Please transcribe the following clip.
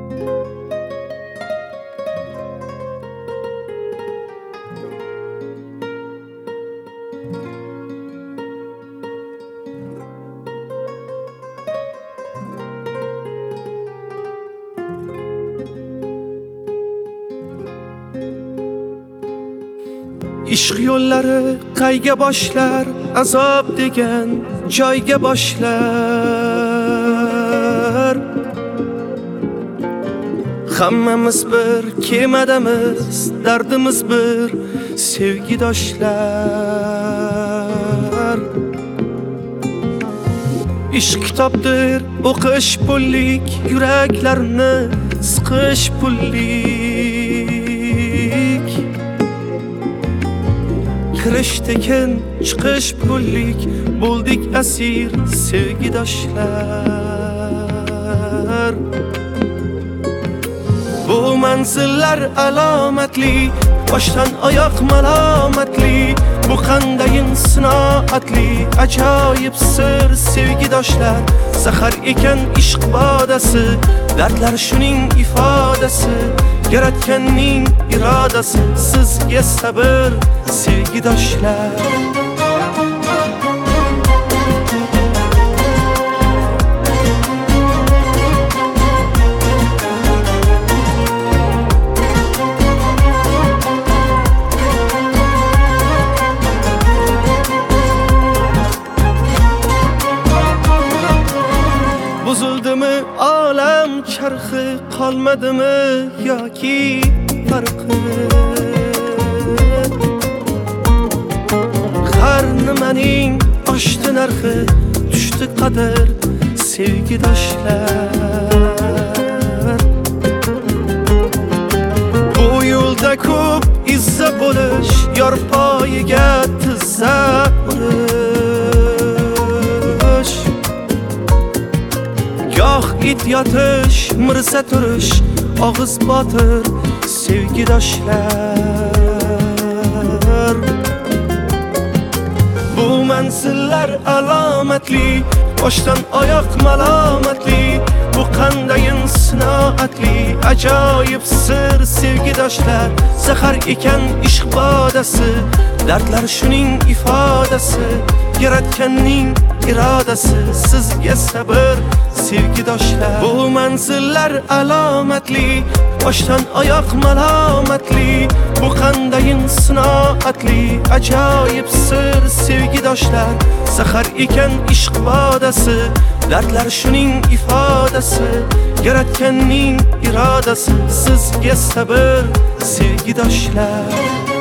Ishq yo'llari qayga boshlar, azob degan joyga boshlar. Hammamiz bir kemadamiz, dardimiz bir sevgidoshlar. Ishq kitobdir, o'qish pullik, yuraklarni siqish pullik. Kirish tekin, chiqish pullik, bo'ldik asir sevgidoshlar. Bu manzillar alomatli, boshdan oyoq malomatli. Bu qandayin sinoatli, ajoyib sir sevgidoshlar. Zahar ekan ishq bodasi, dardlar shuning ifodasi. Yaratganning irodasi, sizga sabr sevgidoshlar. Buzuldimi olam charxi, qolmadimi yoki farqi? Har nimaning oshdi narxi, tushdi qadr sevgidoshlar. Bu yo'lda ko'p izza bo'lish, yor poyiga tizza urish. Goh it yotish, mirza turish, og'iz botir sevgidoshlar. Bu manzillar alomatli, boshdan oyoq malomatli. Bu qandayin sinoatli, ajoyib sir sevgidoshlar. Zahar ekan ishq bodasi, dardlar shuning ifodasi. Yaratganning irodasi, sizga sabr sevgidoshlar. Bu manzillar alomatli, boshdan oyoq malomatli. Bu qandayin sinoatli, ajoyib sir sevgidoshlar. Zahar ekan ishq bodasi, dardlar shuning ifodasi. Yaratganning irodasi, sizga sabr sevgidoshlar.